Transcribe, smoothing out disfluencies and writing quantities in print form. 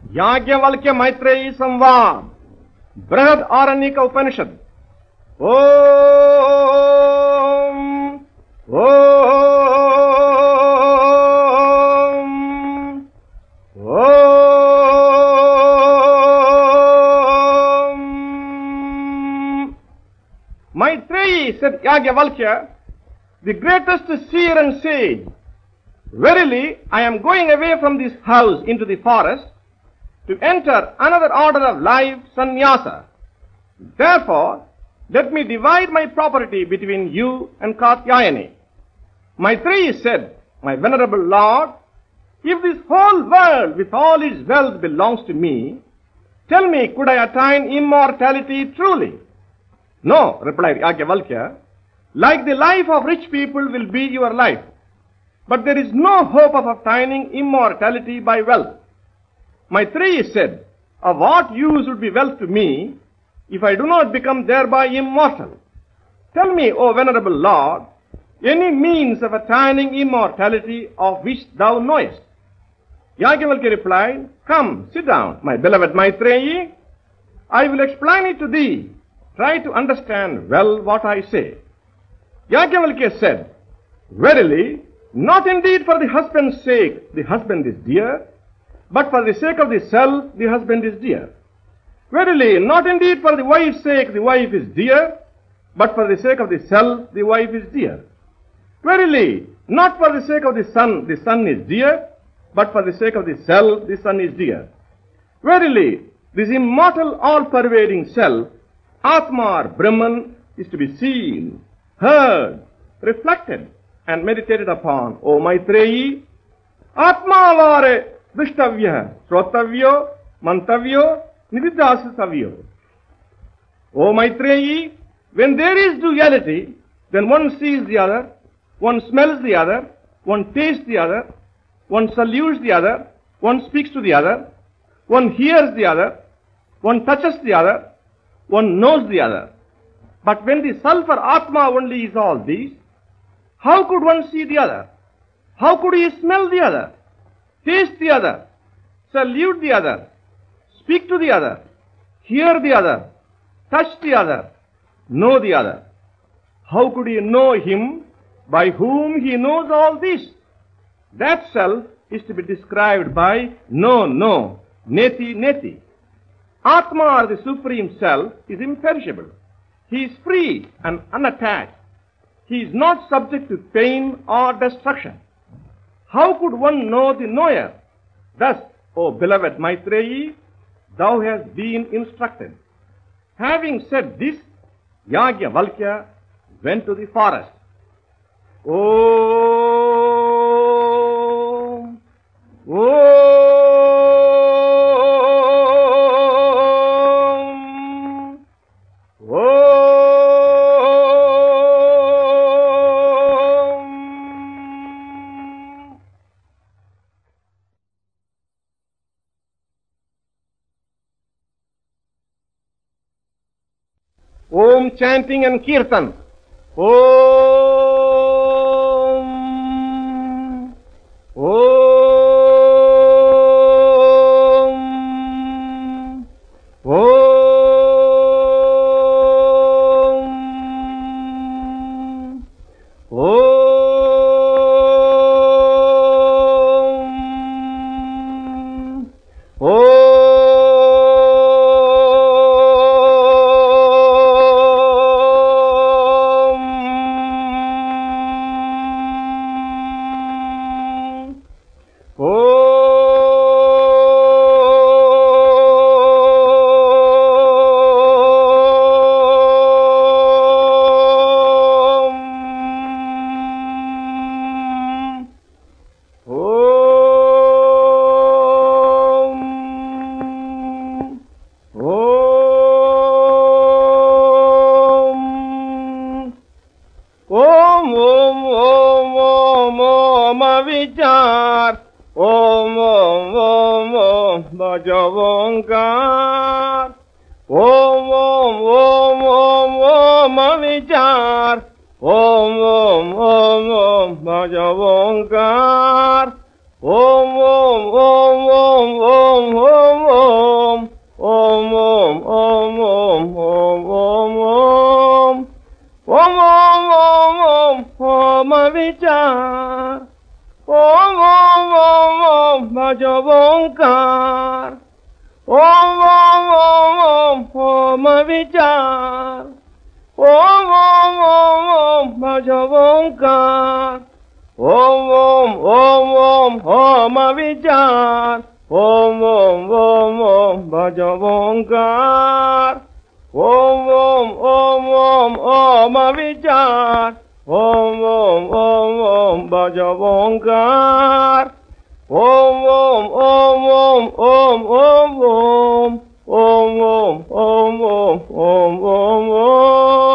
याज्ञवल्क्य मैत्रेयी संवाद बृहद आरण्यक उपनिषद। Om Om Om. Maitreyi, said Yajnavalkya, the greatest seer and sage, verily I am going away from this house into the forest to enter another order of life, sannyasa. Therefore, let me divide my property between you and Katyayani. Maitreyi said, my venerable Lord, if this whole world with all its wealth belongs to me, tell me, could I attain immortality truly? No, replied Yajnavalkya, like the life of rich people will be your life, but there is no hope of obtaining immortality by wealth. Maitreyi said, of what use would be wealth to me if I do not become thereby immortal? Tell me, O venerable Lord, any means of attaining immortality of which thou knowest. Yajnavalkya replied, come, sit down, my beloved Maitreyi. I will explain it to thee. Try to understand well what I say. Yajnavalkya said, verily, not indeed for the husband's sake the husband is dear, but for the sake of the self the husband is dear. Verily, not indeed for the wife's sake the wife is dear, but for the sake of the self the wife is dear. Verily, not for the sake of the son is dear, but for the sake of the self the son is dear. Verily, this immortal all-pervading self, Atma or Brahman, is to be seen, heard, reflected, and meditated upon. O Maitreyi, Atma vare Vishtavya, Srotavyo, Mantavyo, Nididasatavyo. O Maitreyi, when there is duality, then one sees the other, one smells the other, one tastes the other, one salutes the other, one speaks to the other, one hears the other, one touches the other, one knows the other. But when the self or Atma only is all these, how could one see the other? How could he smell the other, taste the other, salute the other, speak to the other, hear the other, touch the other, know the other? How could he know him by whom he knows all this? That self is to be described by no, neti, neti. Atma, or the Supreme Self, is imperishable. He is free and unattached. He is not subject to pain or destruction. How could one know the knower? Thus, O beloved Maitreyi, thou hast been instructed. Having said this, Yajnavalkya went to the forest. Om, Om, Om chanting and kirtan. Om, Om, Om, Om, Om. विचार ओम ओम ओम ओम भजो ओंकार ओम ओम ओम ओम ओम विचार ओम ओम ओम ओम भजो ओंकार Om Om Om Om Om Om Om Om Om Om Om Om Om Om Om Om Om Vichar Om Om Om Om Bhajo Omkar Om Om Om Om Om Vichar Om Om Om Om Bhajo Omkar Om Om Om Om Om Vichar Om Om Om Om Bhajo Omkar Om Om Om Om Om Vichar Om Om Om Om Bhajo Omkar Om Om Om Om Om Om Om Om Om Om Om Om Om